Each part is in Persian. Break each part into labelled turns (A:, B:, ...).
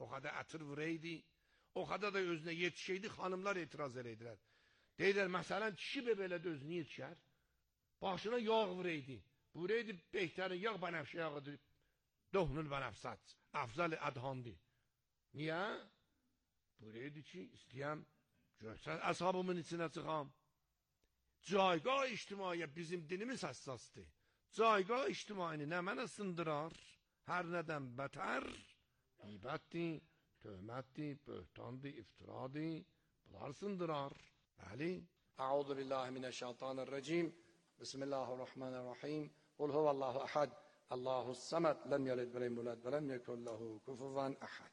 A: O kadar ətr vuraydı, o kadar da özünə yetişeydi, xanımlar etiraz edeydilər. Deyirlər, məsələn, kişi belə də özünü yetişər, başına yağ vuraydı. Vuraydı, behtərin yağ bənəfşə yağıdır, dohnul bənəfsat, afzal adhandı. Niyə? Vuraydı ki, istəyəm, görsən, əshabımın içinə çıxam. Caygah ictimaiyə bizim dinimiz həssasdır. Caygah ictimaini nə mənə sındırar? Hər nədən bətər, qeybətdir, töhmətdir, böhtandır, iftiradır, bunlar sındırar. Bəli. Əuzu billahi minəşşeytanirracim. Bismillahirrahmanirrahim. Qul huvallahu ahad. Allahus samad. Lem yelid ve lem yulad ve lem yekun lehu kufuven ahad.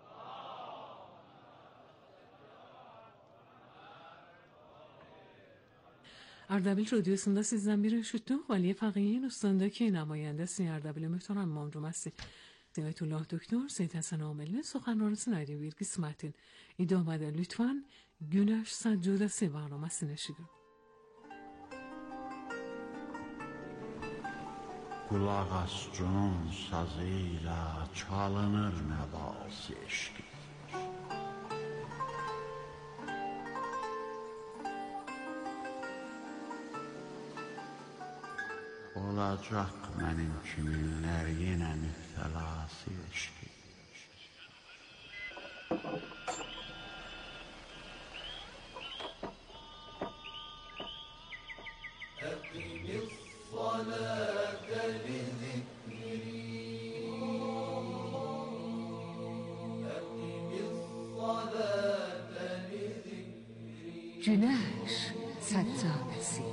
B: اردبیل رادیوسunda sizden bir üşüttüm. Valiye Faqihin ustandaki namayandesi Erdebil muhterem mamdum هستید. آیت الله دکتر سید حسن عاملی سخنرانی نایدی bir qismətin idamada lütfen Güneş Saccadası barnamasını eşidin.
C: Qulaq as con sazıyla çalınır nəvası eşqi. Olacaq mənim kiminlər yenə müftəlası eşqi.
B: Güneş Saccadası.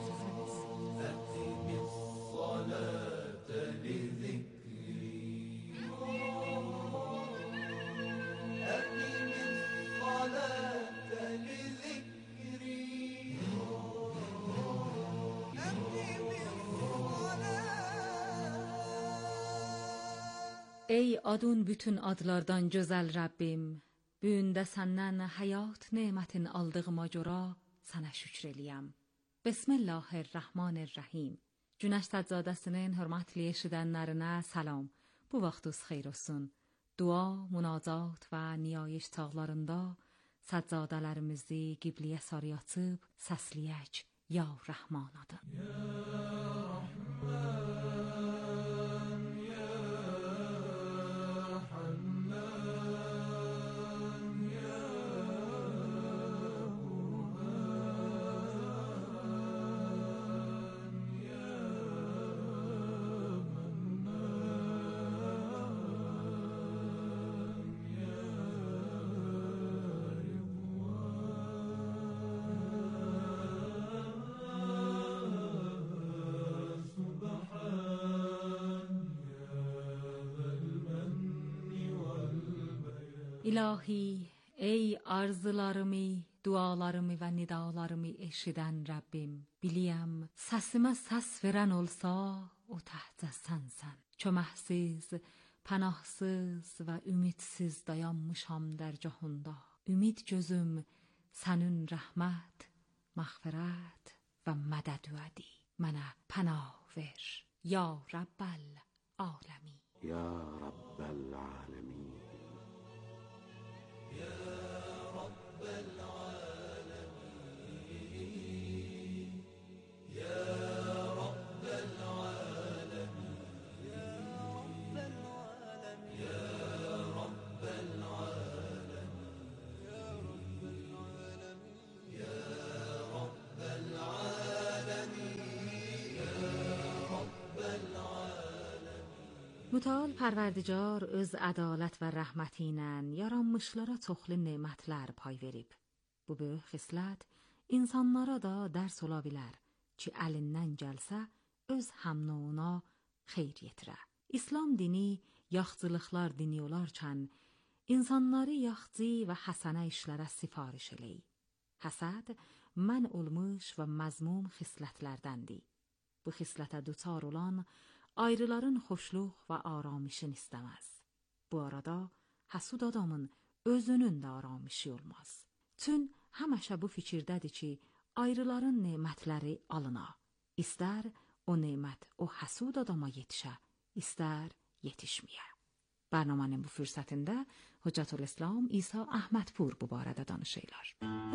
D: Ey adın bütün adlardan gözəl Rəbbim, bu gündə səndən həyat nemətin aldığıma görə sənə şükr eləyəm. Bismillahirrahmanirrahim. Güneş Saccadəsinin hörmətli eşidənlərinə salam. Bu vaxtınız xeyir olsun. Dua, münacat və niyayiş çağlarında səccadələrimizi qibliyə sarı açıb səsləyək Ya Rəhman adı. Ya Rəhman, Ya Hannan, Ya Burhan, Ya Mannan, Ya İlahi, ey arzularımı, dualarımı və nidalarımı eşidən Rəbbim, biliyəm, səsimə səs verən olsa, o təhcə sənsən. Köməksiz, pənahsız və ümidsiz dayanmışam dərgahında. Ümid gözüm, sənin rəhmət, məğfirət və mədədüədi. Mənə pənah ver, Ya Rəbbəl aləmi.
C: Ya Rəbbəl aləmi.
E: يا رب العالمين يا رب العالمين يا رب العالمين يا رب العالمين يا رب العالمين يا رب العالمين.
D: Mütəal Pərverdigar öz ədalət və rəhməti ilə yaranmışlara çoxlu nemətlər pay verib. Bu böyük xislət insanlara da dərs ola bilər ki, əlindən gəlsə öz həmnuna xeyr yetirə. İslam dini yaxçılıqlar dini olarkən insanları yaxçı və həsənə işlərə sifariş eləyir. Həsəd mən olmuş və məzmum xislətlərdəndir. Bu xislətə duçar olan ayrıların xoşluq və aramışın istəməz. Bu arada həsud adamın özünün də aramışı olmaz. Çün həməşə bu fikirdədir ki, ayrıların nemətləri alına. İstər o nemət o həsud adama yetişə, istər yetişməyə. Bərnamənin bu fürsətində Hoccat Islam İsa Ahmedpur bu barədə danışırlar.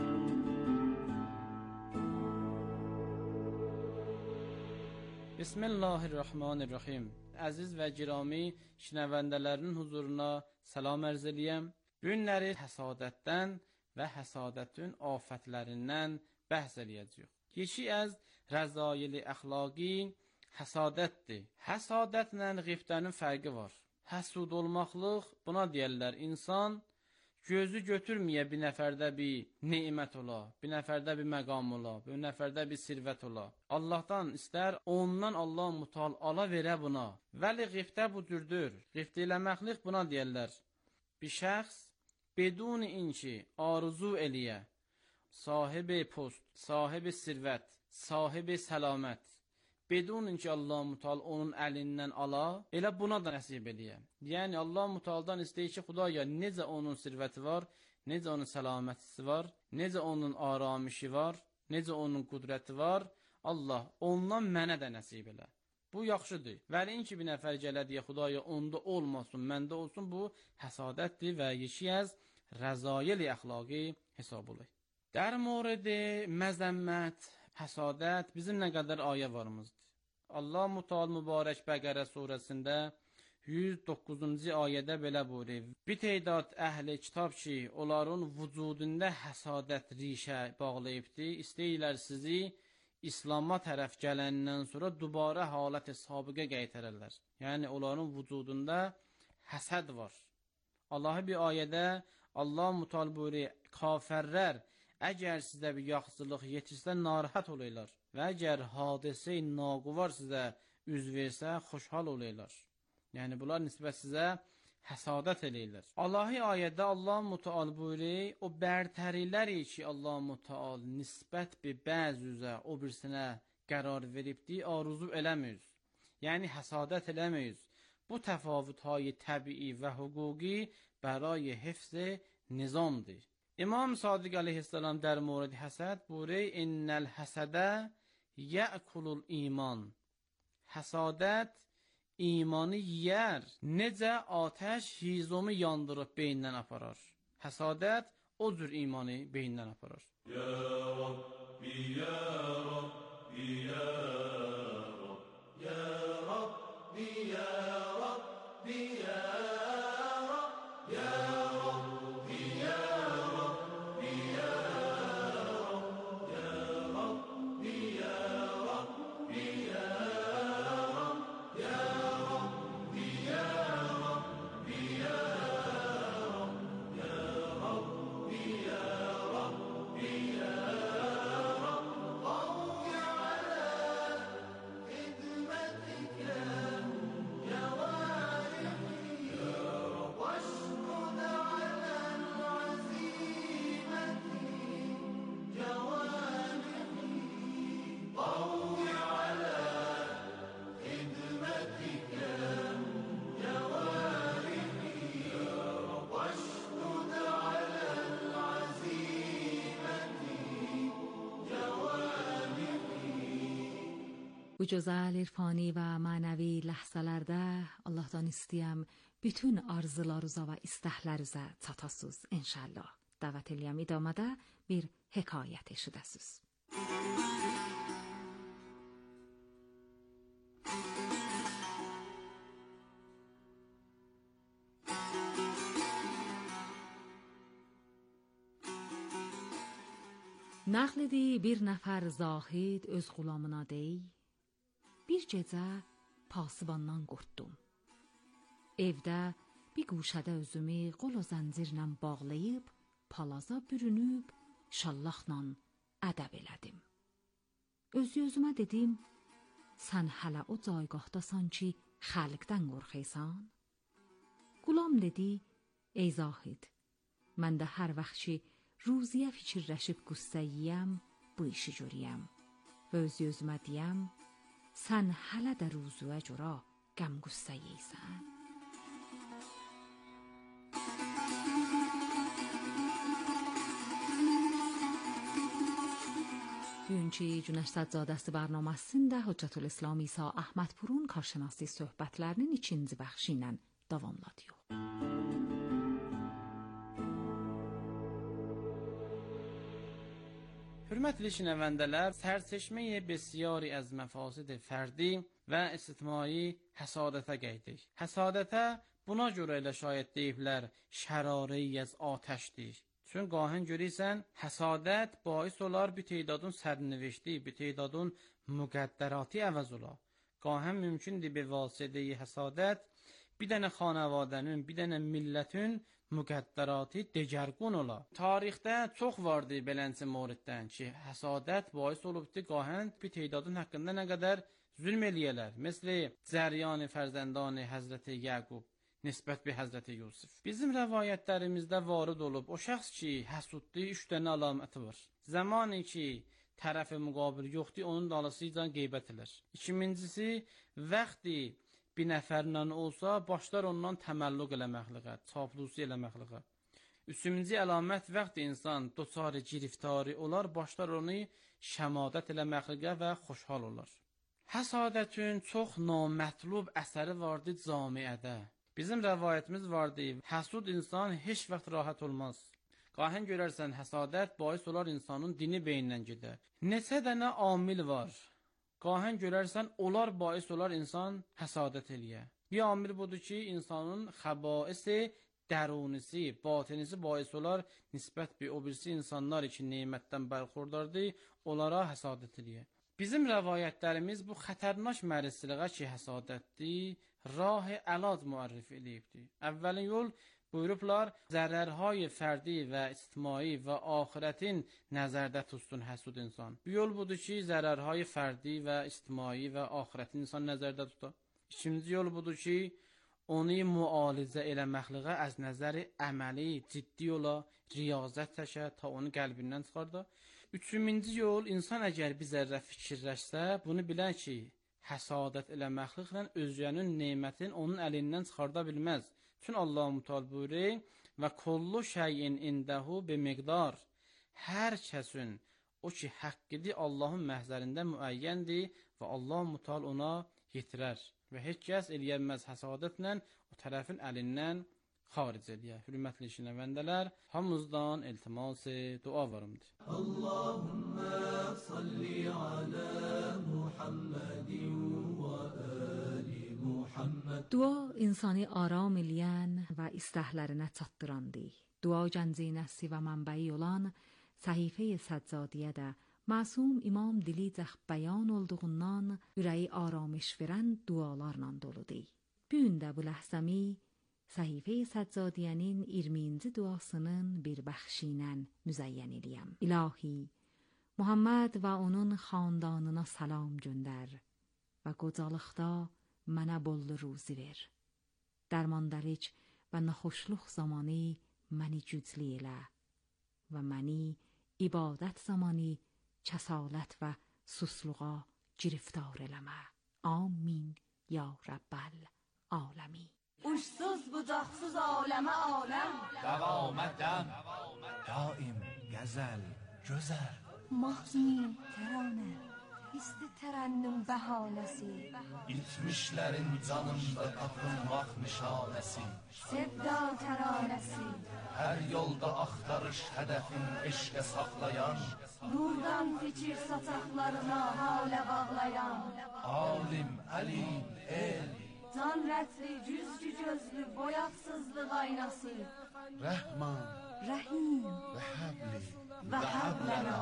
F: Bismillahirrahmanirrahim. Əziz və girami şinəvəndələrinin huzuruna salam ərz eləyəm. Bu günləri həsadətdən və həsadətin afətlərindən bəhs eləyəcəyik. Keçi az rəzaili əxlaqi həsadətdir. Həsadətlə ğibtənin fərqi var. Həsud olmaqlıq, buna deyərlər insan gözü götürməyə bir nəfərdə bir nemət ola, bir nəfərdə bir məqam ola, bir nəfərdə bir sirvət ola. Allahdan istər, ondan Allah mutal ala verə buna. Vəli ğibtə bu cürdür. Ğibtə eləməklik buna deyərlər. Bir şəxs bedun inki arzu eləyə, sahibi post, sahibi sirvət, sahibi səlamət, bedun inki Allah mutal onun əlindən ala, elə buna da nəsib eləyə. Yəni Allah mutaldan istəyir ki, Xudaya necə onun sirvəti var, necə onun səlamətisi var, necə onun aramışı var, necə onun qudrəti var, Allah ondan mənə də nəsib elə. Bu yaxşıdır. Vəli ki bir nəfər gələ deyə Xudaya onda olmasın, məndə olsun, bu həsadətdir və yeşi az rəzayil-i əxlaqi hesab olur. در مورد məzəmmət, həsadət bizim nə qədər ayə varımızdır. Allah Mutal mübarək Bəqərə surəsində 109-cu ayədə belə buyurur. Bir teydad əhli kitab ki, onların vücudunda həsadət rişə bağlayıbdır, istəyirlər sizi İslam'a tərəf gələndən sonra dubara halət-i sabiqə qaytarırlar. Yəni onların vücudunda həsəd var. Allahı bir ayədə Allah Mutal buyurur, kafirlər əgər sizə bir yaxşılıq yetirsə, narahat olurlar və əgər hadisə-i naquvar sizə üz versə, xoşhal olurlar. Yəni, bunlar nisbət sizə həsadət eləyirlər. Allahi ayədə Allah Müteal buyurur, o bərtəriləri ki, Allah Müteal nisbət bir bəzi üzə o birisinə qərar veribdir, arzu eləmiyiz. Yəni, həsadət eləmiyiz. Bu təfavütهای təbii və hüquqi برای حفظ nizamdır. İmam Sadiq aleyhisselam der murad həsəd buyurur, innəl həsədə yəkulul iman. Həsadət imanı yiyər. Necə atəş hizomu yandırıb beyindən aparar. Həsadət o cür imanı beyindən aparar.
E: Ya Rabbi, ya Rabbi, ya Rabbi, ya Rabbi, ya Rabbi, ya Rabbi, ya
D: Bu gözəl irfani və mənəvi ləhzələrdə Allahdan istəyəm bütün arzularınıza və istəklərinizə çatasınız inşallah. Dəvət eləyəm idamada bir hekayət eşidəsiniz. Nəql edir bir nəfər zahid öz qulamına dey, bir gecə pasibandan qorxdum. Evdə bir quşədə özümü qol o zəncirlə bağlayıb, palaza bürünüb, şallaqla ədəb elədim. Öz-özümə dedim, sən hələ o caygahdasan ki, xəlqdən qorxeysan? Qulam dedi, ey zahid, mən də hər vaxt ki, ruziyə fikirləşib qüssə yiyəm, bu işi görəyəm. Və öz-özümə deyəm, sən hələ də ruzuya görə qəm qüssə yeysən. Bugünkü Günəş Səccadəsi bərnaməsində Hüccətül İslam İsa Ahmedpurun karşınası söhbətlərinin ikinci bəxşi ilə davamladıq.
F: Hürmetli şinəvəndələr, sərçəşməyə bəsiyari az məfasid fərdi və istisnai həsadətə qayıdıq. Həsadətə buna görə elə şayət deyiblər, şərari az atəşdir. Çün qahən görürsən, həsadət bais olar bir teydadın sərnivişdi, bir teydadın müqəddərati əvəz olar. Qahən mümkündür bir vasitəyi həsadət, bir dənə xanavadənin, bir dənə millətin müqəddərati degərqun ola. Tarixdə çox vardı belənçi moriddən ki, həsadət bais olubdur, qahən bir teydadın haqqında nə qədər zülm eləyələr. Məsələ, cəryan-ı fərzəndani Həzrəti Yaqub, nisbət bir Həzrəti Yusuf. Bizim rəvayətlərimizdə varid olub, o şəxs ki, həsuddur, 3 dənə əlaməti var. Zamanı ki, tərəfi müqabil yoxdur, onun dalısıyla qeybət elər. İkincisi, vaxtı bir nəfərlə olsa, başlar ondan təməlluq eləməkliğə, çaplusi eləməkliğə. Üçüncü əlamət, vaxtı insan doçarı giriftari olar, başlar onu şəmadət eləməkliğə və xoşhal olar. Həsadətin çox namətlub əsəri vardı camiədə. Bizim rəvayətimiz vardı, həsud insan heç vaxt rahat olmaz. Qahən görərsən, həsadət bais olar insanın dini beynindən gedə. Neçə dənə amil var. Qahən görərsən, onlar bais olar insan həsadət eləyə. Bir amil budur ki, insanın xəbaisi, dərunisi, batinisi bais olar, nisbət bir o birisi insanlar için neymətdən bərxurdardır, onlara həsadət eləyə. Bizim rəvayətlərimiz bu xətərnaş mərisliğə ki, həsadətdir, rah-ı əlad müərrif eləyibdir. Əvvəlin yol buyurublar, zərərhay fərdi və ictimai və axirətin nəzərdə tutsun həsud insan. Bu yol budur ki, zərərhay fərdi və ictimai və axirətin insan nəzərdə tutar. İkinci yol budur ki, onu müalicə eləməkliğə az nəzəri əməli, ciddi ola, riyazət təşə, ta onu qəlbindən çıxarda. Üçüncü yol, insan əgər bir zərrə fikirləşsə, bunu bilən ki, həsadət eləməkliqlə özgənin neymətin onun əlindən çıxarda bilməz. Çün Allah-u Teala buyurur, və kullu şeyin indəhu bi miqdar. Hər kəsin o ki haqqıdır Allahın məhzərində müəyyəndir və Allah-u Teala ona yetirər və heç kəs eləyəməz həsadətlə o tərəfin əlindən xaric eləyə. Hürmətli şinəvəndələr, hamımızdan iltiması dua varımdır.
E: Allahümmə salli alə Muhammedin və əli Muhammed.
D: Dua insani aram eləyən və istəhlərinə çatdırandır. Dua cənzinəsi və mənbəyi olan səhifə-i Səccadiyədə Məsum İmam Dilizəx bəyan olduğundan ürəyi aramış verən dualarla doludur. Bu gün də bu ləhzəmi Səhifə-i Səccadiyənin 20-ci duasının bir bəxşinə müzəyyən eləyəm. İlahi, Muhammed və onun xandanına salam göndər və qocalıqda mənə bol ruzi ver. Dərmandəlik və naxoşluq zamanı məni güclü elə və məni ibadət zamanı kəsalət və susluğa giriftar eləmə. Amin ya Rəbbəl aləmin.
G: Uçsuz bucaqsız aləmə aləm,
E: Dəvamətdən daim gəzəl, gözəl.
G: Mahzun təranə, histi tərənnüm bəhanəsi,
E: İtmişlərin canında tapılmaq nişanəsi.
G: sevda təranəsi,
E: Hər yolda axtarış hədəfin eşqə saxlayan,
G: nurdan fikir saçaqlarına halə bağlayan,
E: alim, əlim, el,
G: can rətli, cüzcü gözlü, boyaqsızlıq aynası,
E: Rəhman
G: rəhim
E: və həbli.
G: və həblənə.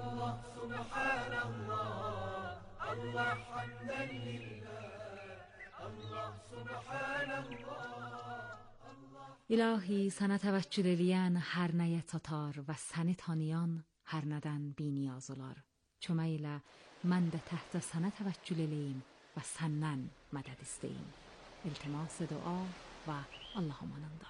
D: İlahi, sənə təvəkkül eləyən hər nəyə çatar və səni tanıyan hər nədən biniyaz olar. Kömək ilə mən də təhtə sənə təvəkkül eləyim və səndən mədəd istəyim. İltimas dua və Allahın amanında.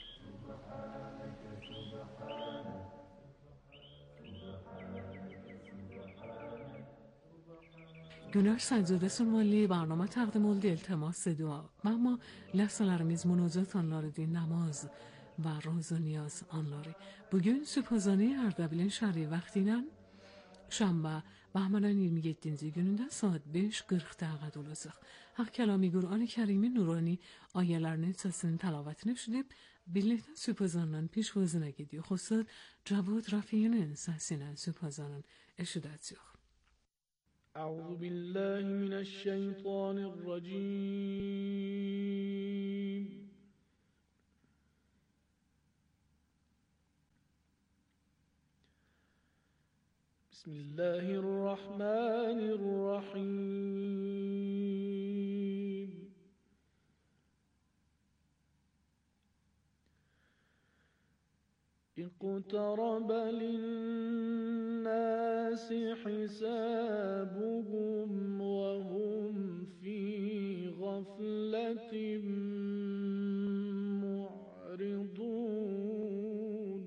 B: Güneş Səccadə Sürmanlı برنامه təqdim oldu iltimas dua. Və amma ləhsələrimiz münacət anlarıdır, namaz və rozu niyaz anları. Bugün Sübhazani Ərdəbilin şəhəri vaxtı ilə şənbə Bəhmanın 27-ci günündə saat 5:40 dəqiqə olacaq. Haqq kəlamı Qur'an-ı Kərimin nurani ayələrinin səsinin təlavətini eşidib Birlikten süpazanla pişvazına gidiyor. Xosad Cavad Rafi'nin səsilə süpazanın eşidətsiyor.
H: أعوذ بالله من الشيطان الرجيم بسم الله الرحمن الرحيم اقترب للناس حسابهم وهم في غفلة معرضون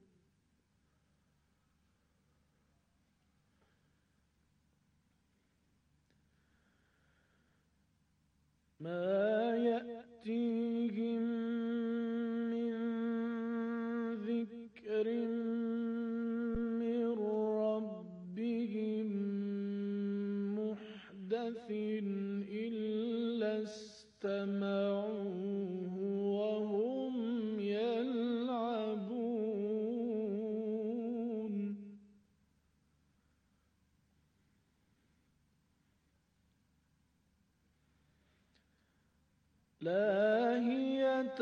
H: ما يأتيهم من ذكر من ربهم محدث إلا استمعوه وهم يلعبون لاهية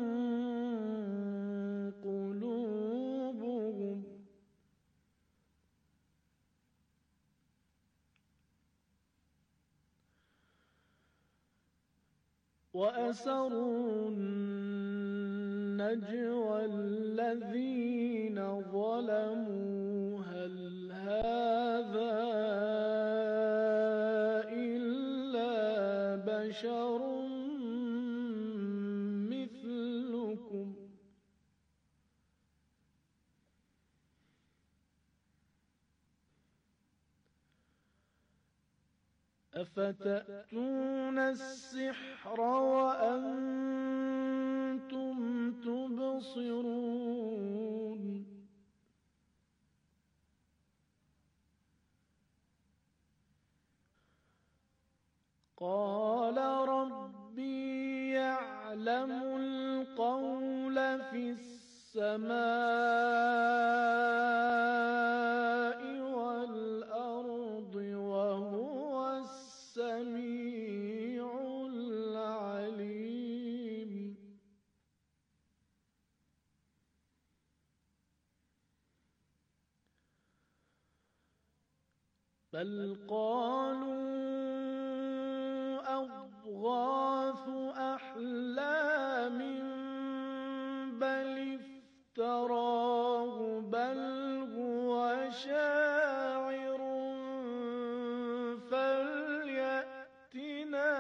H: قلوبهم وأسروا النجوى الذين ظلموا هل هذا إلا بشر مثلكم أفتأتون السحر وأنتم تبصرون قال ربي يعلم القول في السماء والأرض وهو السميع العليم بل قالوا أضغاث أحلام بل افتراه بل هو شاعر فليأتنا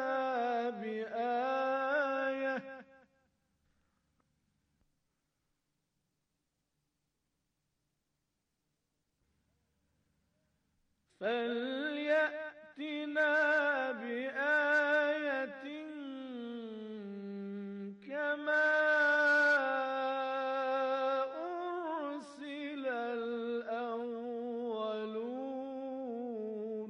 H: بآية بآية كما أرسل الأولون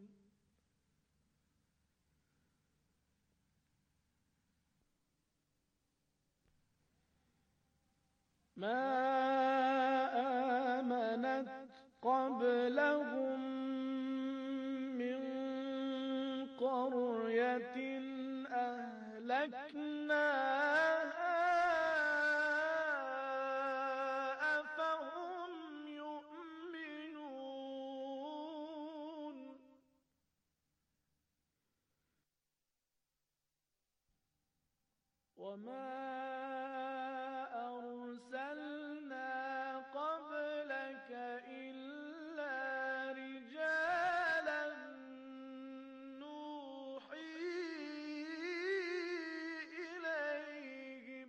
H: ما آمنت قبلهم من قرية أهلكناها أفهم يؤمنون وما أرسلنا قبلك إلا رجالا نوحي إليهم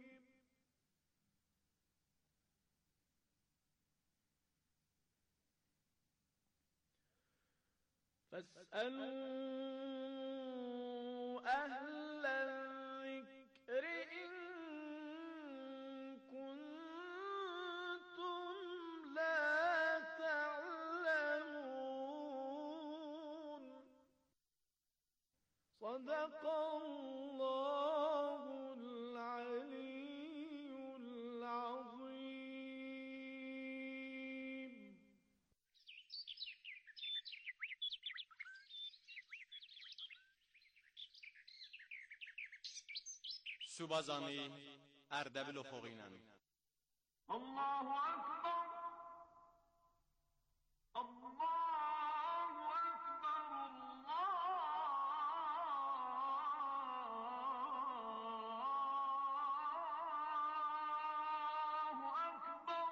H: فاسألوا أهل الذكر إن كنتم لا تعلمون صدق الله العلي
I: Subazani Ardabil Ofoqinan.
H: Allahu Akbar. Allahu Akbar. Allahu Akbar.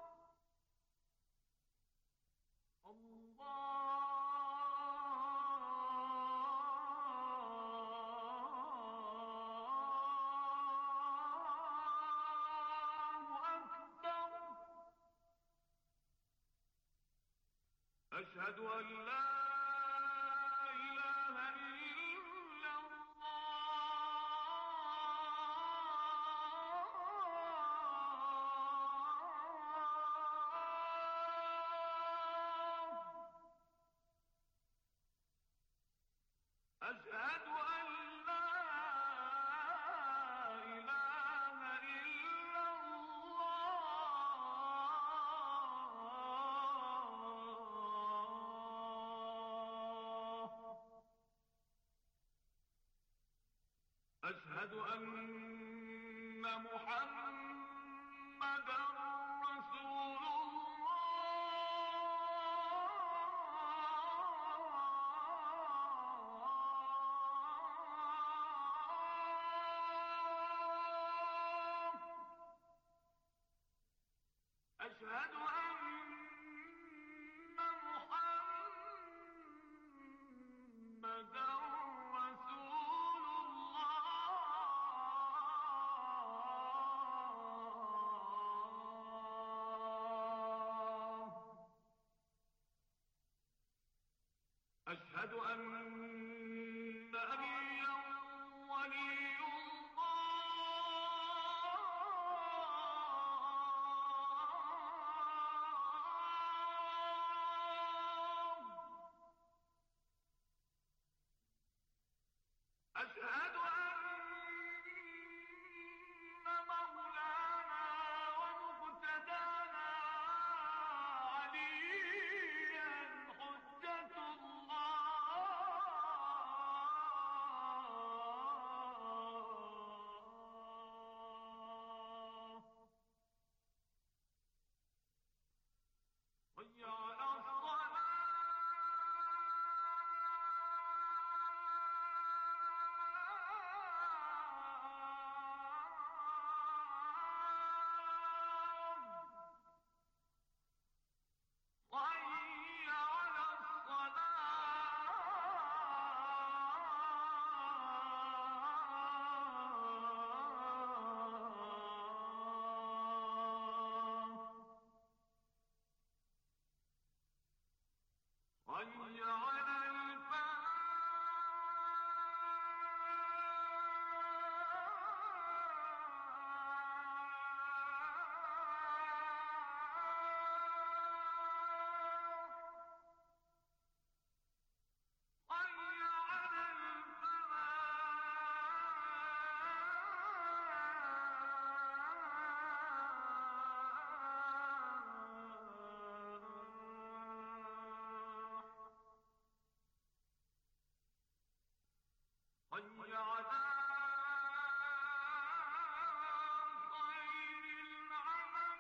H: أشهد أن لا إله إلا الله. أشهد أن لا إله إلا الله. أشهد أن محمدا رسول الله. أشهد أن محمدا رسول الله. أشهد أن عليا ولي الله. أشهد أن مولانا ومقتدانا عليا حجة الله. حي على الصلاة. حي على الصلاة. حي على الفلاح. حي على الفلاح. حي على خير العمل.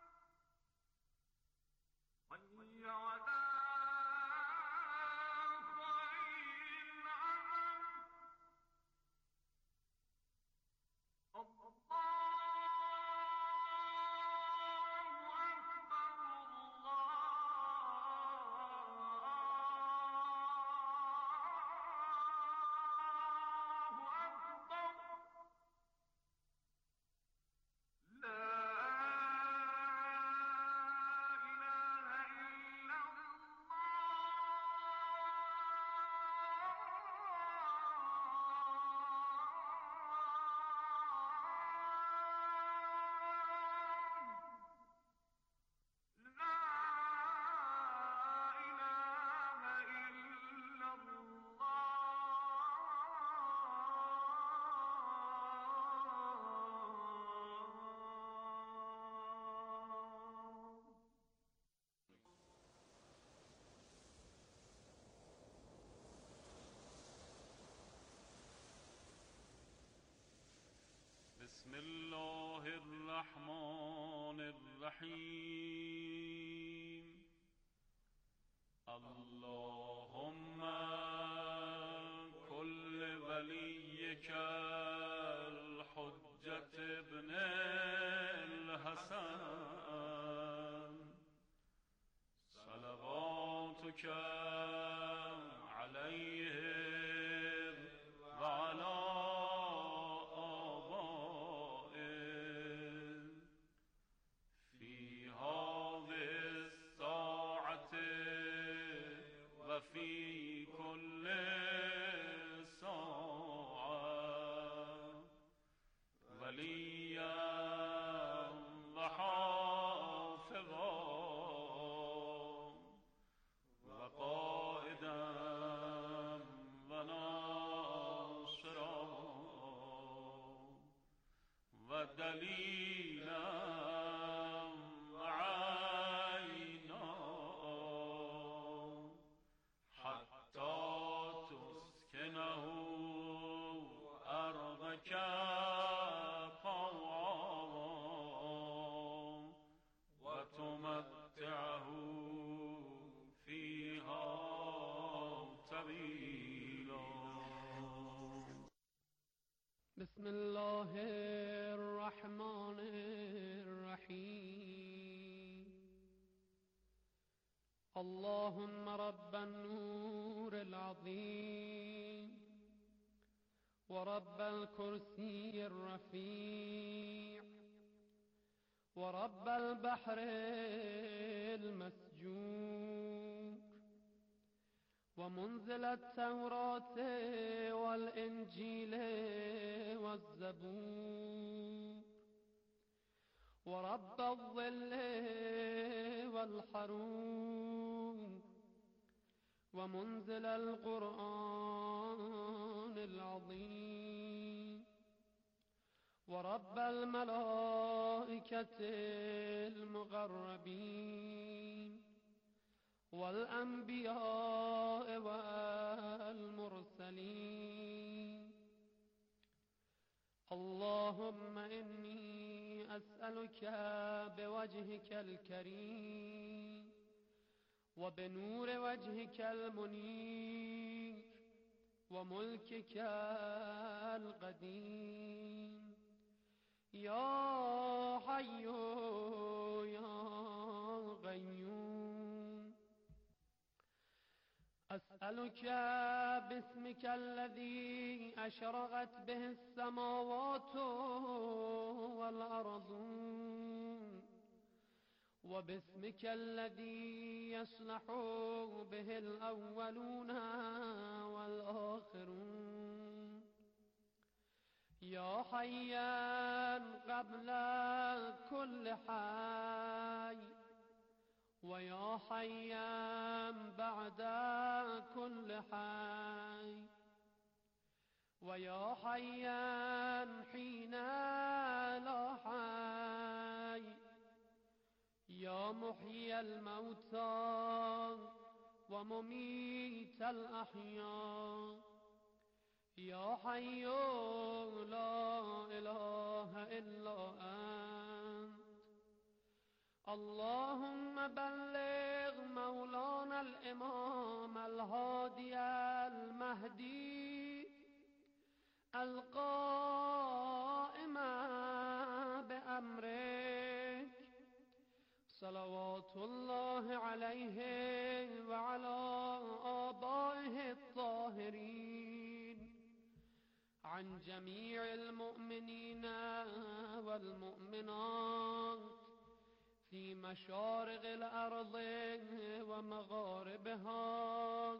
H: حي على خير العمل. الله أكبر. الله الرحيم اللهم كل وليك الحجة ابن الحسن صلواتك عليه وعلى آبائه في هذه الساعة وفي كل ساعة وليا وحافظا وقائدا وناصرا ودليلا وعينا حتى تسكنه أرضك طوعا وتمتعه فيها طويلا.
J: بسم الله الرحمن الرحيم اللهم رب النور العظيم ورب الكرسي الرفيع ورب البحر المسجور ومنزل التوراة والإنجيل والزبور ورب الظل والحرور ومنزل القرآن العظيم ورب الملائكة المقربين والأنبياء والمرسلين اللهم إني أسألك بوجهك الكريم وبنور وجهك المنير وملكك القديم يا حي يا قيوم أسألك باسمك الذي أشرقت به السماوات والأرض وباسمك الذي يصلح به الأولون والآخرون يا حيا قبل كل حي ويا حيا بعد كل حي ويا حيا حين لا حي يا محيي الموتى ومميت الأحياء يا حي لا إله إلا أنت اللهم بلغ مولانا الإمام الهادي المهدي القائم بأمرك صلوات الله عليه وعلى آبائه الطاهرين عن جميع المؤمنين والمؤمنات في مشارق الأرض ومغاربها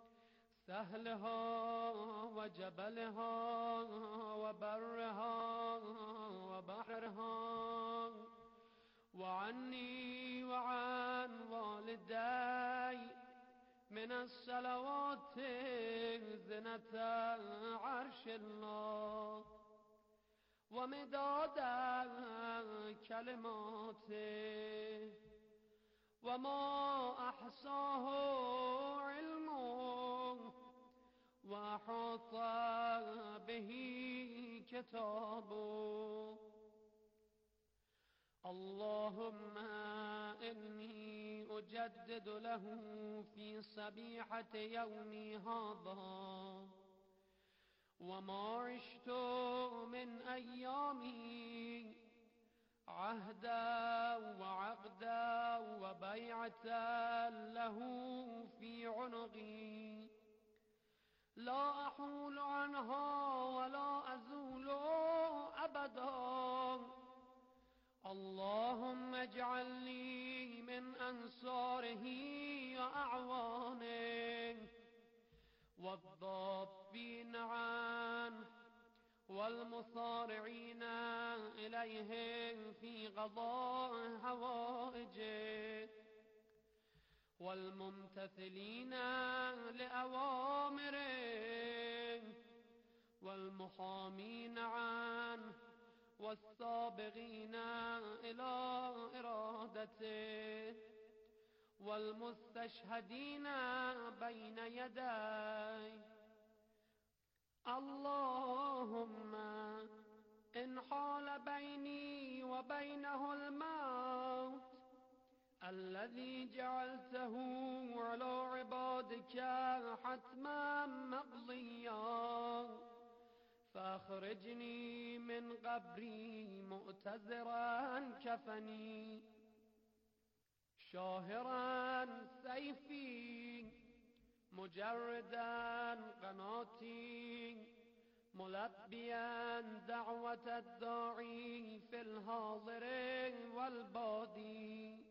J: سهلها وجبلها وبرها وبحرها وعني وعن والدي من الصلوات زنة عرش الله ومداد كلماته وما أحصاه علمه وأحاط به كتابه اللهم إني أجدد له في صبيحة يومي هذا وما عشت من أيامي عهدا وعقدا وبيعة له في عنقي لا أحول عنها ولا أزول أبدا. اللهم اجعلني من أنصاره وأعوانه والضابين عنه والمصارعين إليه في قضاء حوائجه والممتثلين لأوامره والمحامين عنه والسابقين إلى إرادته والمستشهدين بين يديه. اللهم إن حال بيني وبينه الموت الذي جعلته على عبادك حتما مقضيا فأخرجني من قبري مؤتزرا كفني شاهرا سيفي مجردا قناتي ملبيا دعوة الداعي في الحاضر والبادي.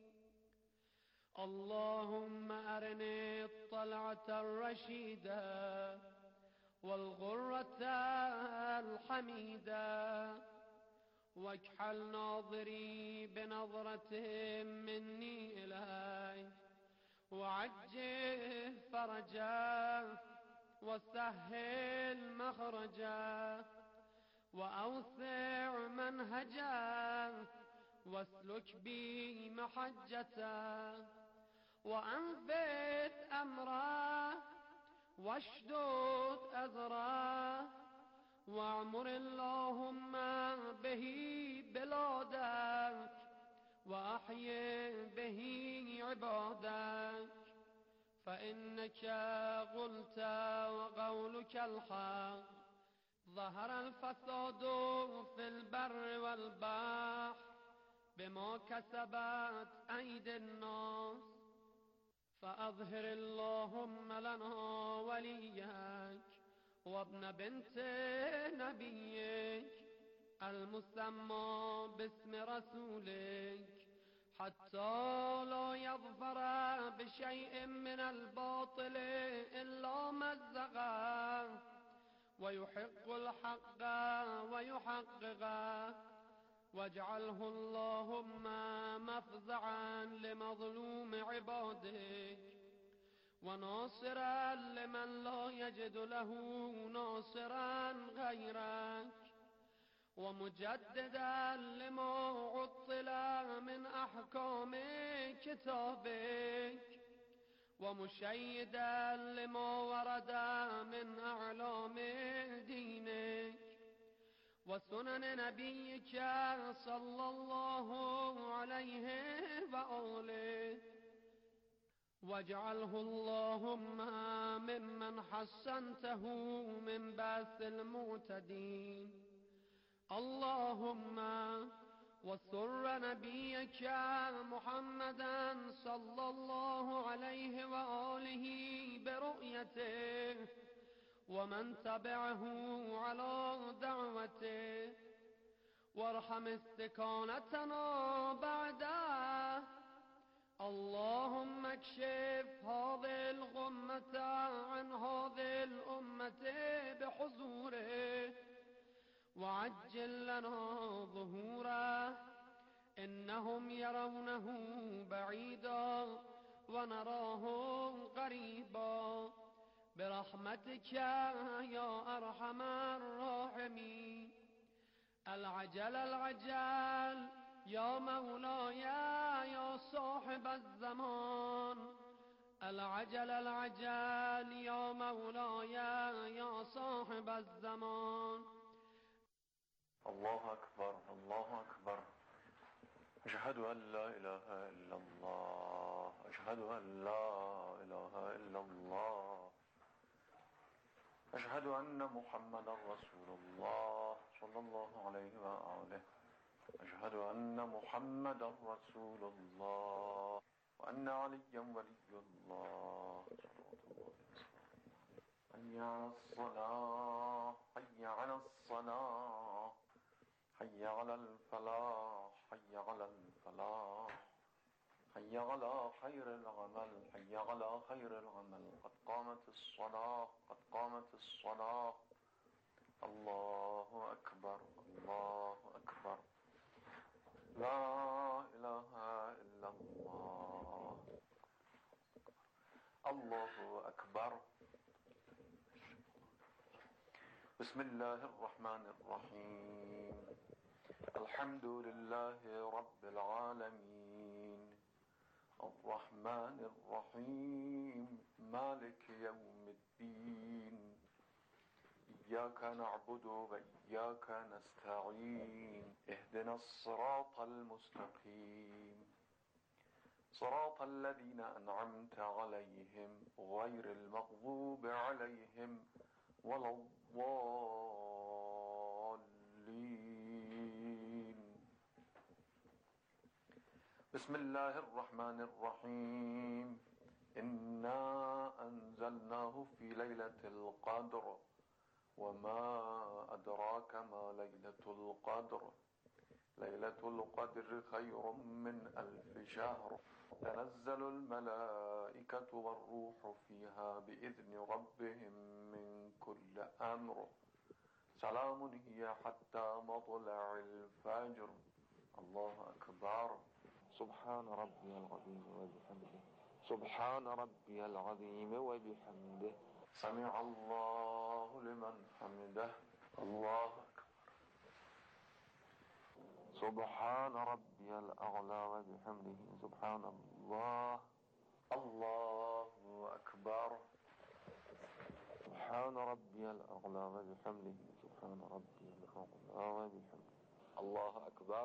J: اللهم أرني الطلعة الرشيدة والغرة الحميدة واكحل ناظري بنظرة مني إليه وعجل فرجا وسهل مخرجا وأوسع منهجا واسلك بي محجتا وأنفذ أمرا واشدد أزرا واعمر اللهم به بلادك وأحيي به عبادك فإنك قلت وقولك الحق ظهر الفساد في البر والبحر بما كسبت أيدي الناس فأظهر اللهم لنا وليك وابن بنت نبيك المسمى باسم رسولك حتى لا يظفر بشيء من الباطل إلا مزقه ويحق الحق ويحققه واجعله اللهم مفزعا لمظلوم عبادك وناصرا لمن لا يجد له ناصرا غيرك ومجددا لما عطل من أحكام كتابك ومشيدا لما ورد من أعلام دينك وسنن نبيك صلى الله عليه وآله واجعله اللهم ممن حسنته من بأس المعتدين. اللهم وسر نبيك محمدا صلى الله عليه وآله برؤيته ومن تبعه على دعوته وارحم استكانتنا بعده. اللهم اكشف هذه الغمة عن هذه الأمة بحضوره وعجل لنا ظهوره إنهم يرونه بعيدا ونراه قريبا برحمتك يا أرحم الراحمين. العجل العجل يا مولاي يا صاحب الزمان العجل العجل يا مولاي يا صاحب الزمان.
K: الله أكبر الله أكبر. أشهد أن لا إله إلا الله أشهد أن لا إله إلا الله أشهد أن محمدا رسول الله صلى الله عليه وآله أشهد أن محمدا رسول الله وأن عليا ولي الله حي على الصلاة حي على الصلاة حي على الفلاح حي على الفلاح حي على خير العمل حي على خير العمل قد قامت الصلاة قد قامت الصلاة الله أكبر الله أكبر لا إله إلا الله الله أكبر بسم الله الرحمن الرحيم الحمد لله رب العالمين الرحمن الرحيم مالك يوم الدين إياك نعبد وإياك نستعين اهدنا الصراط المستقيم صراط الذين أنعمت عليهم غير المغضوب عليهم ولا الضالين بسم الله الرحمن الرحيم إنا أنزلناه في ليلة القدر وما أدراك ما ليلة القدر ليلة القدر خير من 1000 شهر تنزل الملائكة والروح فيها بإذن ربهم من كل أمر سلام هي حتى مطلع الفجر الله أكبر سبحان ربي العظيم وبحمده سبحان ربي العظيم وبحمده سمع الله لمن حمده الله أكبر سبحان ربي الأعلى وبحمده سبحان الله الله أكبر سبحان ربي الأعلى وبحمده سبحان ربي الأعلى وبحمده الله أكبر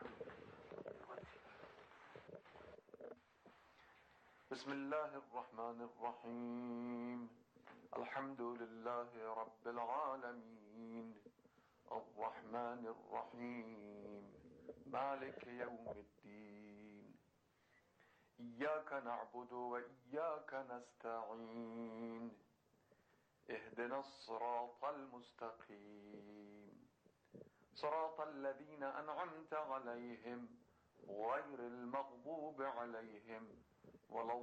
K: بسم الله الرحمن الرحيم الحمد لله رب العالمين الرحمن الرحيم مالك يوم الدين إياك نعبد وإياك نستعين اهدنا الصراط المستقيم صراط الذين أنعمت عليهم غير المغضوب عليهم ولا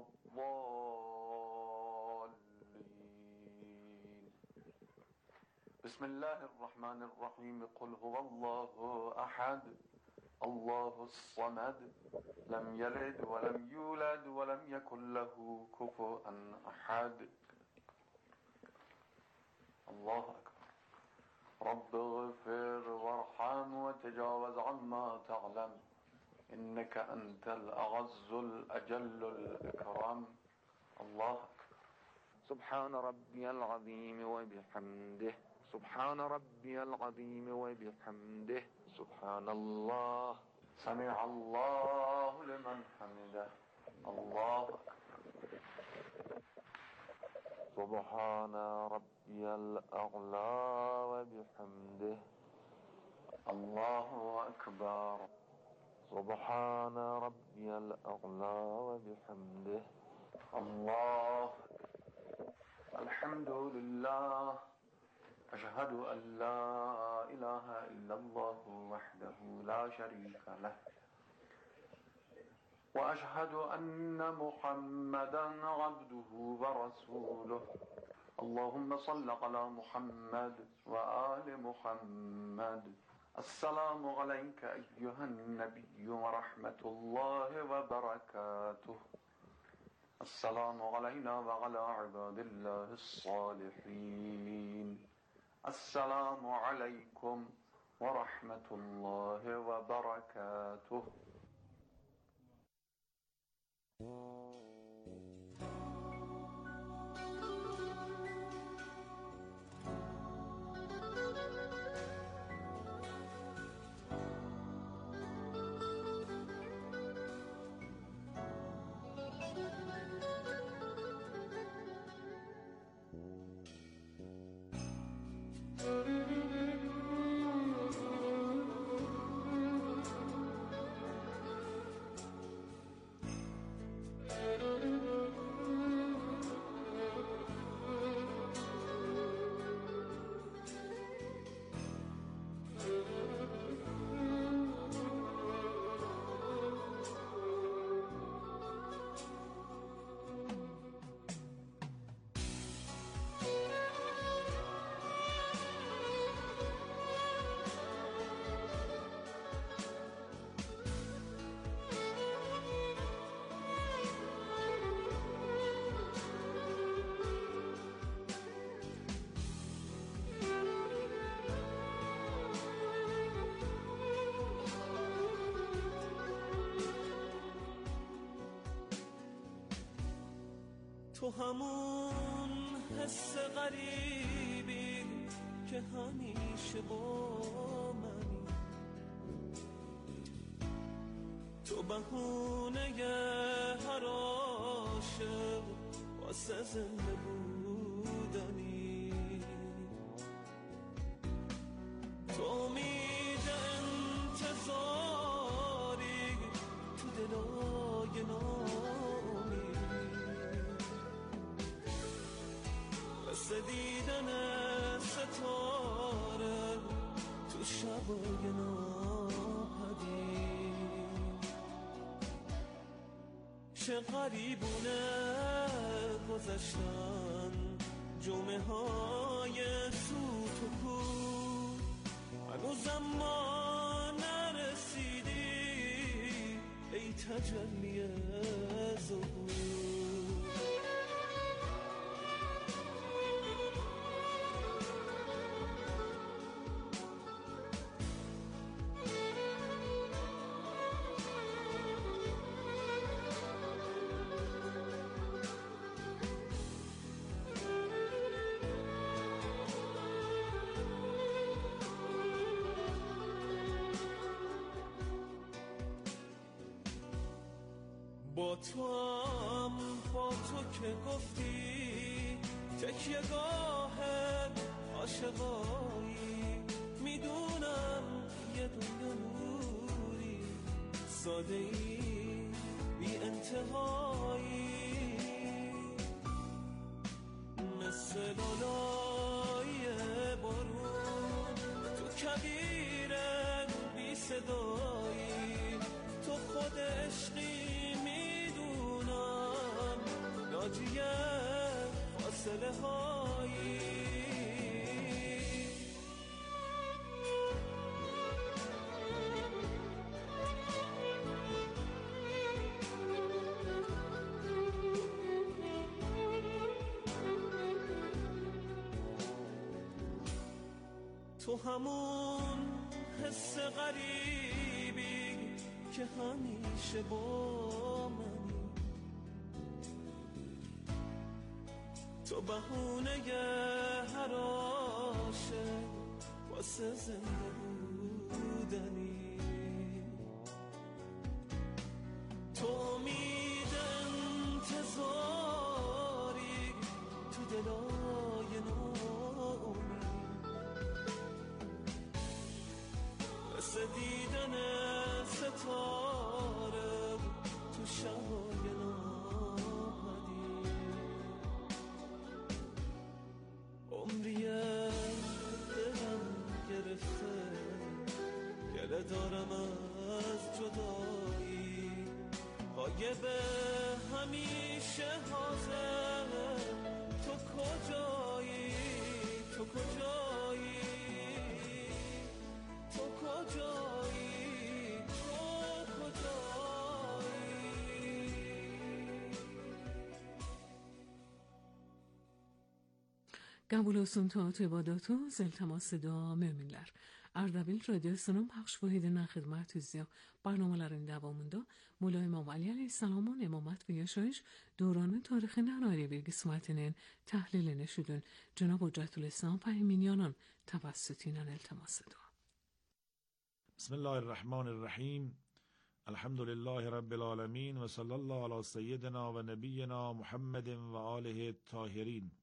K: الضالين بسم الله الرحمن الرحيم قل هو الله أحد الله الصمد لم يلد ولم يولد ولم يكن له كفوا أحد الله أكبر رب اغفر وارحم وتجاوز عما تعلم إنك أنت الأعز الأجل الأكرم الله أكبر سبحان ربي العظيم وبحمده سبحان ربي العظيم وبحمده سبحان الله سمع الله لمن حمده الله أكبر سبحان ربي الأعلى وبحمده الله أكبر سبحان ربي الأعلى وبحمده الله الحمد لله أشهد أن لا إله إلا الله وحده لا شريك له وأشهد أن محمدا عبده ورسوله اللهم صل على محمد وآل محمد السلام عليك أيها النبي ورحمة الله وبركاته السلام علينا وعلى عباد الله الصالحين السلام عليكم ورحمة الله وبركاته.
E: تو همون حس غریبی که همیشه با منی، تو بهونه هر عاشق واسه زنده بودنی، تو امید انتظاری تو دلای نامی، مثل دیدن ستاره تو شبای ناپدید، چه غریبونه گذشتن جمعه های سوت و کور، هنوزم ما نرسیدی ای تجلی ظهور. با تو هم با تو که گفتی تکیه گاه عاشقایی، میدونم یه دنیا نوری ساده ای بی انتهایی، مثل لالای بارون تو کبیر بی صدایی، تو خود عشقی ناجی فاصله هایی. تو همون حس غریبی که همیشه با منی، تو بهونه هر عاشق واسه زنده بودنی، تو امید انتظاری تو دلای نامی، مثل دیدن ستاره تو شبای ناپدید، عمریه دلم گرفته گله دارم از جدایی، غایب همیشه حاضر تو کجایی، تو کجایی، تو کجایی، تو کجایی.
B: قبول olsun ta عباداتو التماس dua müminler. Ardabil Radyosu'nun paylaş vahidine hizmet ediyor. Barnamelerin devamında Mola İmam Ali Aleyhisselam'ın imamet ve yaşayış döranı tarihinin ayrı bir kısmetinin tahlilini şudun Cenab-ı Hüccetül İslam Fehminyan'ın tevessütüyle iltimas ediyor.
L: Bismillahirrahmanirrahim. Elhamdülillahi Rabbil alemin ve sallallahu ala seyyidina ve nebiyyina Muhammedin ve alihi tahirin.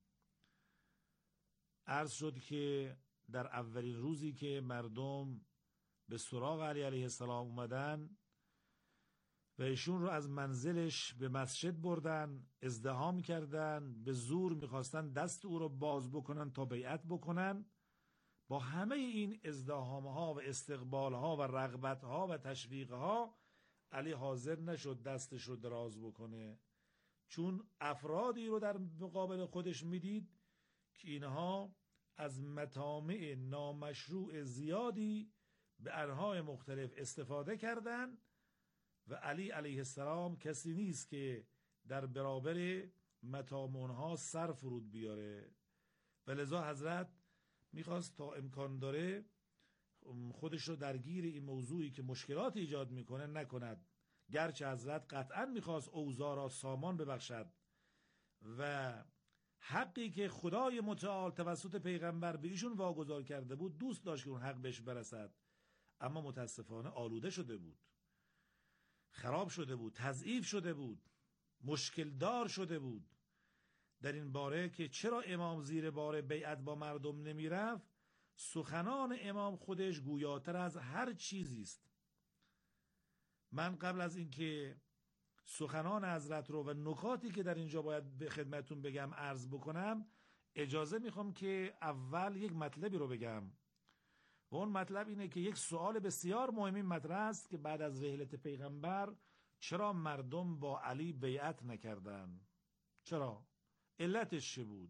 L: عرض شد که در اولین روزی که مردم به سراغ علی علیه السلام اومدن و ایشون رو از منزلش به مسجد بردن، ازدحام کردن، به زور میخواستن دست او رو باز بکنن تا بیعت بکنن، با همه این ازدحامها و استقبالها و رغبتها و تشویقها علی حاضر نشد دستش رو دراز بکنه، چون افرادی رو در مقابل خودش میدید که اینها از مطامع نامشروع زیادی به انواع مختلف استفاده کردند و علی علیه السلام کسی نیست که در برابر مطامع اونها سر فرود بیاره و لذا حضرت میخواست تا امکان داره خودش رو درگیر این موضوعی که مشکلات ایجاد میکنه نکند، گرچه حضرت قطعا میخواست اوضاع را سامان ببخشد و حقی که خدای متعال توسط پیغمبر به ایشون واگذار کرده بود دوست داشت که اون حق بهش برسد، اما متاسفانه آلوده شده بود، خراب شده بود، تضعیف شده بود، مشکل دار شده بود. در این باره که چرا امام زیر بار بیعت با مردم نمی رفت، سخنان امام خودش گویاتر از هر چیزی است. من قبل از اینکه سخنان حضرت رو و نکاتی که در اینجا باید به خدمتون بگم عرض بکنم، اجازه میخوام که اول یک مطلبی رو بگم و اون مطلب اینه که یک سوال بسیار مهمی مطرح است که بعد از رحلت پیغمبر چرا مردم با علی بیعت نکردن؟ چرا؟ علتش چه بود؟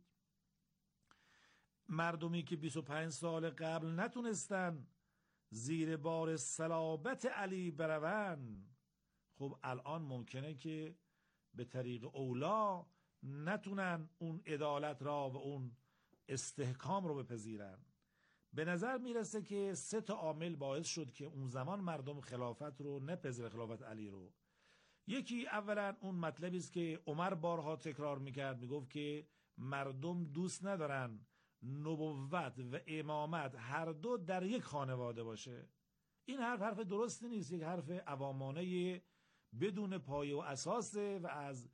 L: مردمی که 25 سال قبل نتونستن زیر بار صلابت علی بروند، خب الان ممکنه که به طریق اولا نتونن اون عدالت را و اون استحکام رو بپذیرن. به نظر میرسه که 3 عامل باعث شد که اون زمان مردم خلافت رو نپذیرن، خلافت علی رو. یکی اولا اون مطلبی است که عمر بارها تکرار میکرد، میگفت که مردم دوست ندارن نبوت و امامت هر دو در یک خانواده باشه. این حرف درستی نیست، یک حرف عوامانه بدون پایه و اساسه و از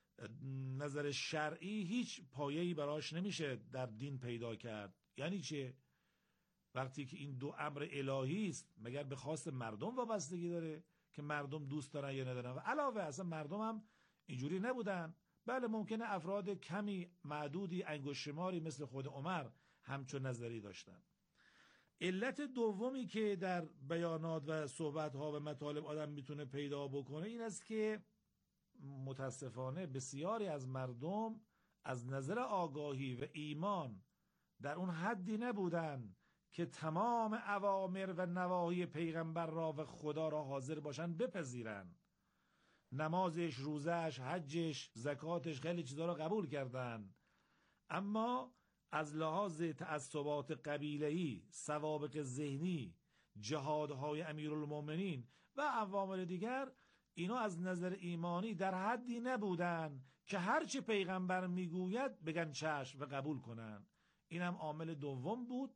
L: نظر شرعی هیچ پایه‌ای براش نمیشه در دین پیدا کرد. یعنی چه؟ وقتی که این دو امر الهی است، مگر به خواست مردم وابستگی داره که مردم دوست دارن یا ندارن؟ و علاوه اصلا مردم هم اینجوری نبودن. بله ممکنه افراد کمی معدودی انگشتشماری مثل خود عمر همچون نظری داشتن. علت دومی که در بیانات و صحبت‌ها و مطالب آدم میتونه پیدا بکنه این است که متاسفانه بسیاری از مردم از نظر آگاهی و ایمان در اون حدی نبودن که تمام اوامر و نواهی پیغمبر را و خدا را حاضر باشن بپذیرن. نمازش، روزش، حجش، زکاتش، خیلی چیزا را قبول کردن، اما از لحاظ تعصبات قبیله‌ای، سوابق ذهنی، جهادهای امیرالمومنین و عوامل دیگر، اینا از نظر ایمانی در حدی نبودن که هرچی پیغمبر میگوید بگن چشم و قبول کنن. این هم عامل دوم بود.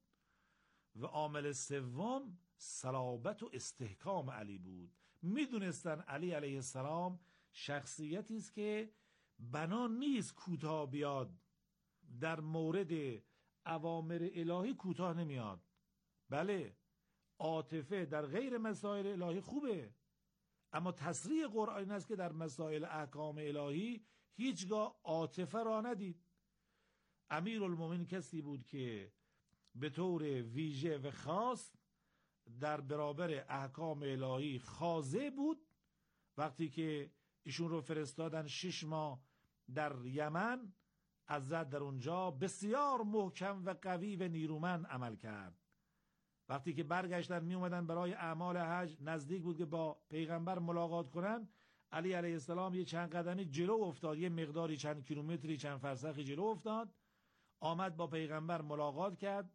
L: و عامل سوم صلابت و استحکام علی بود. میدونستن علی علیه السلام شخصیتی است که بنا نیست کوتاه بیاد، در مورد اوامر الهی کوتاه نمیاد. بله عاطفه در غیر مسائل الهی خوبه، اما تصریح قرآن این است که در مسائل احکام الهی هیچگاه عاطفه را ندید. امیرالمومنین کسی بود که به طور ویژه و خاص در برابر احکام الهی خاضع بود. وقتی که ایشون رو فرستادن 6 ماه در یمن، حضرت در اونجا بسیار محکم و قوی و نیرومند عمل کرد. وقتی که برگشتن می اومدن برای اعمال حج، نزدیک بود که با پیغمبر ملاقات کنن، علی علیه السلام یه چند قدمی جلو افتاد، یه مقداری چند کیلومتری چند فرسخی جلو افتاد، آمد با پیغمبر ملاقات کرد.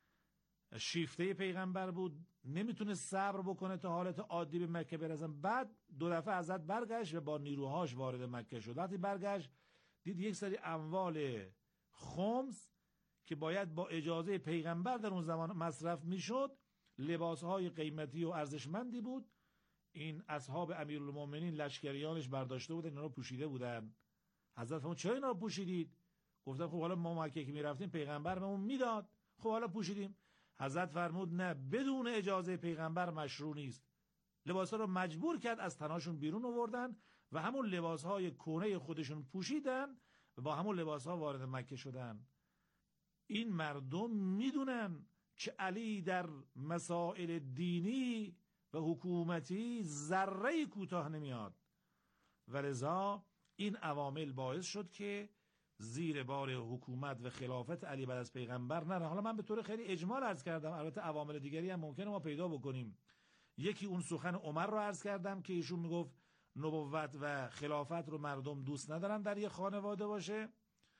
L: شیفته پیغمبر بود، نمیتونه صبر بکنه تا حالت عادی به مکه برسن. بعد 2 دفعه حضرت برگشت و با نیروهاش وارد مکه شد. وقتی برگشت دید یک سری اموال خمس که باید با اجازه پیغمبر در اون زمان مصرف میشد، لباسهای قیمتی و ارزشمندی بود. این اصحاب امیرالمومنین لشکریانش برداشته بودن، اینا رو پوشیده بودن. حضرت فرمود چرا اینا رو پوشیدید؟ گفتن خب حالا ما مکه که میرفتیم پیغمبر بهمون میداد، خب حالا پوشیدیم. حضرت فرمود نه، بدون اجازه پیغمبر مشروع نیست. لباسا رو مجبور کرد از تناشون بیرون آوردن و همون لباسهای کهنه خودشون پوشیدن و با همون لباسها وارد مکه شدن. این مردم میدونن که علی در مسائل دینی و حکومتی ذره کوتاه نمیاد و لذا این عوامل باعث شد که زیر بار حکومت و خلافت علی بعد از پیغمبر نره. حالا من به طور خیلی اجمال عرض کردم، البته عوامل دیگری هم ممکنه ما پیدا بکنیم. یکی اون سخن عمر رو عرض کردم که ایشون میگفت نبوت و خلافت رو مردم دوست ندارن در یه خانواده باشه،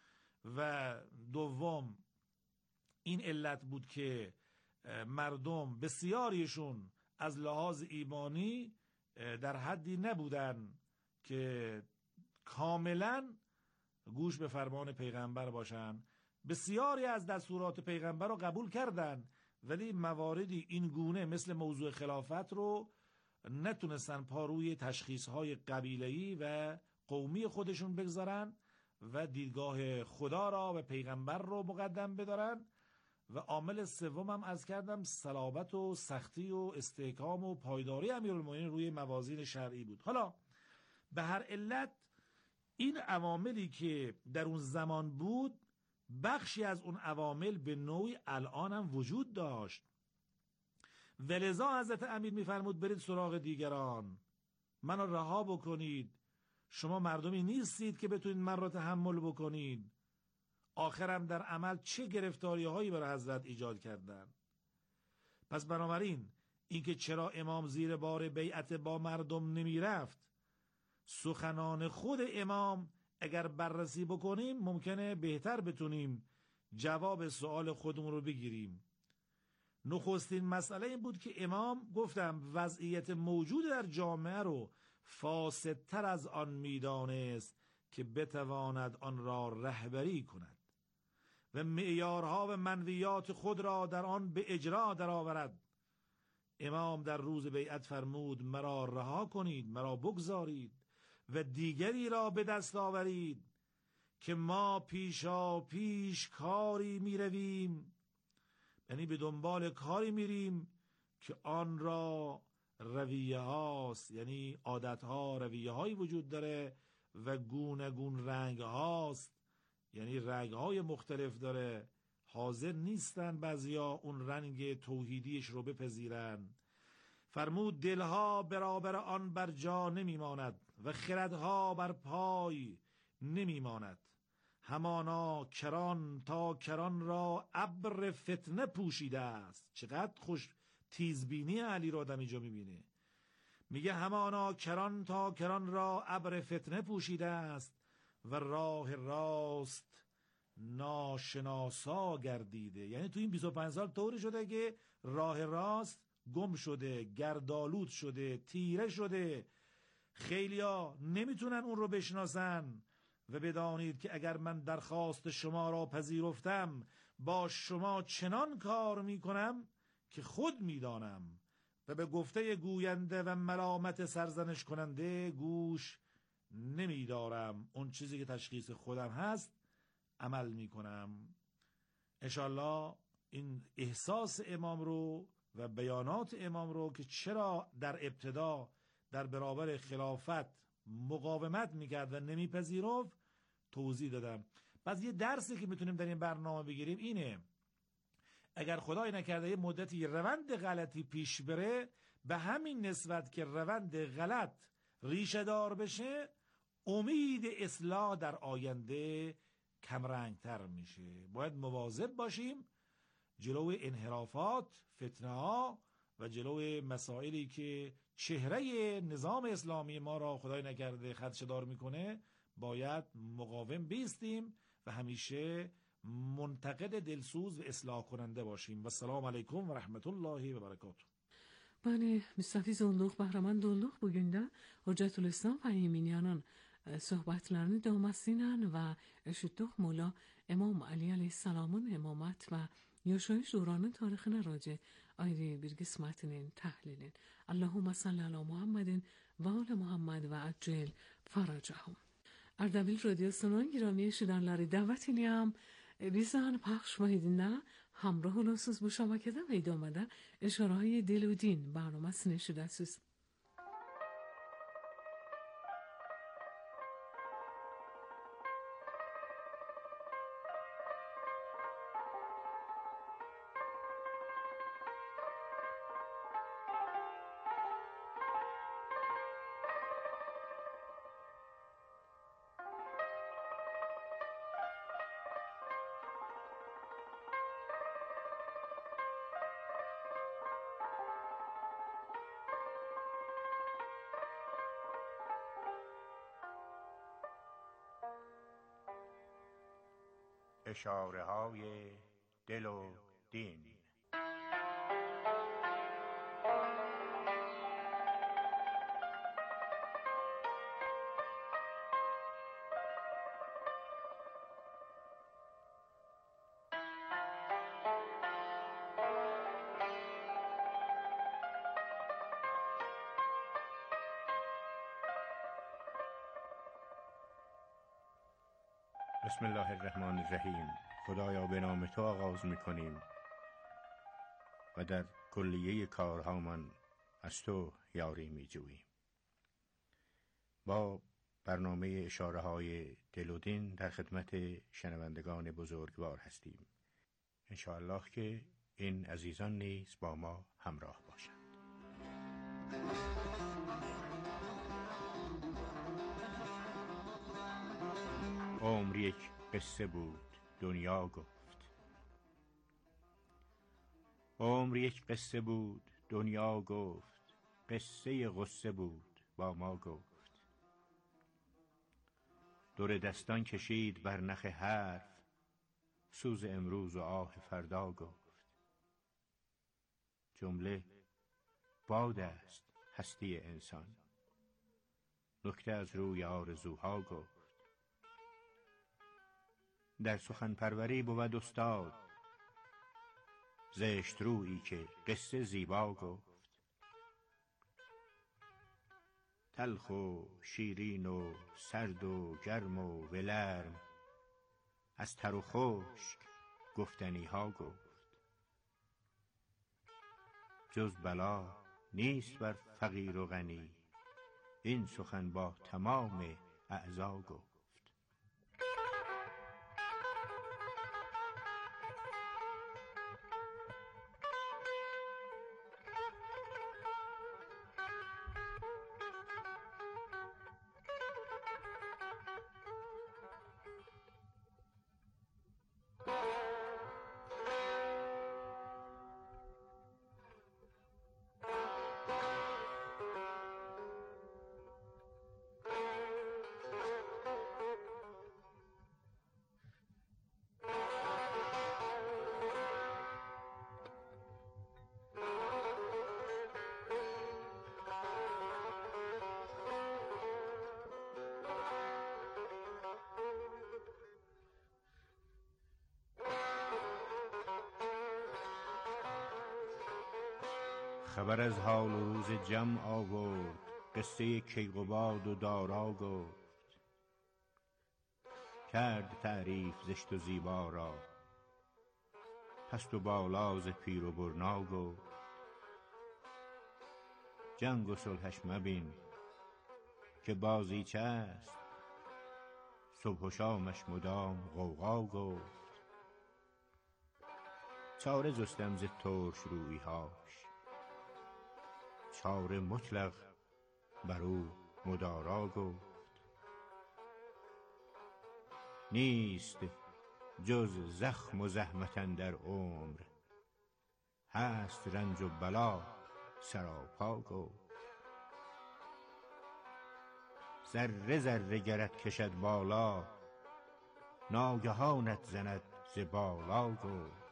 L: و دوم این علت بود که مردم بسیاریشون از لحاظ ایمانی در حدی نبودن که کاملا گوش به فرمان پیغمبر باشن. بسیاری از دستورات پیغمبر رو قبول کردن، ولی مواردی این گونه مثل موضوع خلافت رو نتونستن پا روی تشخیصهای قبیله‌ای و قومی خودشون بگذارن و دیدگاه خدا را و پیغمبر رو مقدم بدارن. و عامل سوم هم از کردم صلابت و سختی و استحکام و پایداری امیرالمومنین روی موازین شرعی بود. حالا به هر علت این عواملی که در اون زمان بود، بخشی از اون عوامل به نوعی الان هم وجود داشت. ولذا حضرت امیر میفرمود برید سراغ دیگران، منو رها بکنید، شما مردمی نیستید که بتونید من را تحمل بکنید. آخرم در عمل چه گرفتاری هایی برای حضرت ایجاد کردن. پس بنابراین اینکه چرا امام زیر بار بیعت با مردم نمی رفت، سخنان خود امام اگر بررسی بکنیم ممکنه بهتر بتونیم جواب سوال خودمون رو بگیریم. نخستین مسئله این بود که امام گفتم وضعیت موجود در جامعه رو فاسدتر از آن میدانست که بتواند آن را رهبری کند و معیارها و منویات خود را در آن به اجرا درآورد. امام در روز بیعت فرمود مرا رها کنید، مرا بگذارید و دیگری را به دست آورید که ما پیشا پیش کاری می رویم، یعنی به دنبال کاری میریم که آن را رویه هاست، یعنی عادت ها، رویه هایی وجود داره و گونه گون رنگ هاست، یعنی رنگ های مختلف داره. حاضر نیستن بعضیا اون رنگ توحیدیش رو بپذیرن. فرمود دلها برابر آن بر جا نمیماند و خردها بر پای نمیماند. همانا کران تا کران را ابر فتنه پوشیده است. چقدر خوش تیزبینی علی رو آدم اینجا میبینه. میگه همانا کران تا کران را ابر فتنه پوشیده است و راه راست ناشناسا گردیده. یعنی تو این 25 سال طوری شده که راه راست گم شده، گردآلود شده، تیره شده. خیلیا نمیتونن اون رو بشناسن. و بدانید که اگر من درخواست شما را پذیرفتم با شما چنان کار میکنم که خود میدانم و به گفته گوینده و ملامت سرزنش کننده گوش نمیدارم. اون چیزی که تشخیص خودم هست عمل میکنم. انشالله این احساس امام رو و بیانات امام رو که چرا در ابتدا در برابر خلافت مقاومت میکرد و نمیپذیرفت توضیح دادم. پس یه درسی که میتونیم در این برنامه بگیریم اینه: اگر خدای نکرده یه مدتی روند غلطی پیش بره، به همین نسبت که روند غلط ریشه دار بشه، امید اصلاح در آینده کمرنگتر میشه. باید مواظب باشیم جلوی انحرافات، فتنه ها و جلوی مسائلی که چهره نظام اسلامی ما را خدای نکرده خدشه‌دار میکنه باید مقاوم بیستیم و همیشه منتقد دلسوز و اصلاح کننده باشیم. و السلام علیکم و رحمت الله و برکاته.
B: Bəli, müstəfiz olduq, bəhrəmand olduq. Bugün də Hüccətülislam Fəhiminiyanın söhbətlərini daması ilə və eşitdik Molla İmam Ali əleyhissalamın imamət və yaşayış dövrünün tarixinə raci ayrı bir qismətinin təhlilin. Allahumma salli ala Muhammedin və ala Muhammed və əcil faracahum. Ərdəbil radiosunun گرامی شنونları dəvət edirəm. Bizden پخش مهدینه همراه olursunuz bu şabakede ve idamede اشاره‌های دل و دین برنامه‌sini şiddetsiz.
M: اشاره‌های دل و دین. بسم الله الرحمن الرحیم. خدایا به نام تو آغاز میکنیم و در کلیه کارهامان از تو یاری میجوییم. با برنامه اشاره های دل و دین در خدمت شنوندگان بزرگوار هستیم. انشاءالله که این عزیزان نیز با ما همراه باشند. عمر یک قصه بود دنیا گفت. عمر یک قصه بود دنیا گفت، قصه غصه بود با ما گفت. دور دستان کشید بر نخ حرف، سوز امروز و آه فردا گفت. جمله باد است هستی انسان، نکته از روی آرزوها گفت. در سخن پروری بود استاد، زشت رویی که قصه زیبا گفت. تلخ و شیرین و سرد و گرم و ولرم، از تر و خشک گفتنی ها گفت. جز بلا نیست بر فقیر و غنی، این سخن با تمام اعضا گفت. خبر از حال و روز جمع آورد، قصه کیقباد و دارا گفت. کرد تعریف زشت و زیبا را، پست و بالا ز پیر و برنا گفت. جنگ و صلحش مبین که بازیچه است، صبح و شامش مدام غوغا گفت. چاره جستم ز ترش رویی هاش، چاره مطلق بر او مدارا گفت. نیست جز زخم و زحمت اندر عمر، هست رنج و بلا سراپا گفت. ذره ذره گرت کشد بالا، ناگهانت زند ز بالا گفت.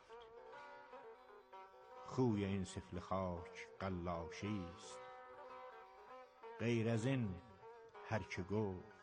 M: خوی این سفله خاک قلاشی است، غیر از این هر که گفت